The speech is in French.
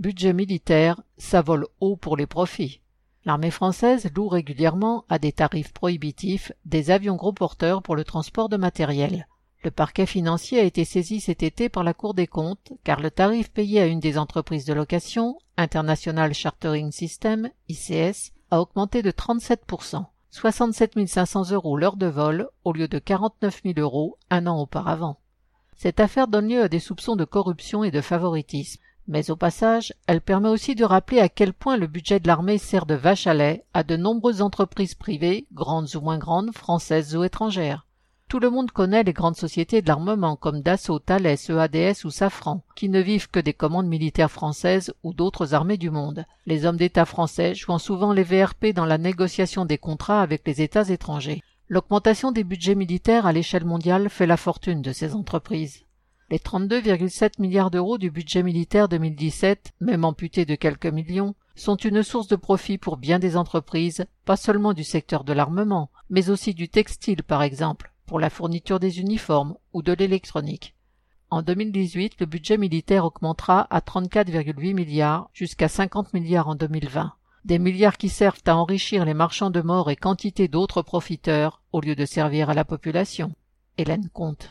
Budget militaire, ça vole haut pour les profits. L'armée française loue régulièrement, à des tarifs prohibitifs, des avions gros porteurs pour le transport de matériel. Le parquet financier a été saisi cet été par la Cour des comptes car le tarif payé à une des entreprises de location, International Chartering System, ICS, a augmenté de 37%, 67 500 € l'heure de vol au lieu de 49 000 € un an auparavant. Cette affaire donne lieu à des soupçons de corruption et de favoritisme, mais au passage, elle permet aussi de rappeler à quel point le budget de l'armée sert de vache à lait à de nombreuses entreprises privées, grandes ou moins grandes, françaises ou étrangères. Tout le monde connaît les grandes sociétés de l'armement comme Dassault, Thales, EADS ou Safran, qui ne vivent que des commandes militaires françaises ou d'autres armées du monde, les hommes d'État français jouant souvent les VRP dans la négociation des contrats avec les États étrangers. L'augmentation des budgets militaires à l'échelle mondiale fait la fortune de ces entreprises. Les 32,7 milliards d'euros du budget militaire 2017, même amputés de quelques millions, sont une source de profit pour bien des entreprises, pas seulement du secteur de l'armement, mais aussi du textile par exemple, pour la fourniture des uniformes ou de l'électronique. En 2018, le budget militaire augmentera à 34,8 milliards jusqu'à 50 milliards en 2020. Des milliards qui servent à enrichir les marchands de mort et quantité d'autres profiteurs au lieu de servir à la population. Hélène Comte.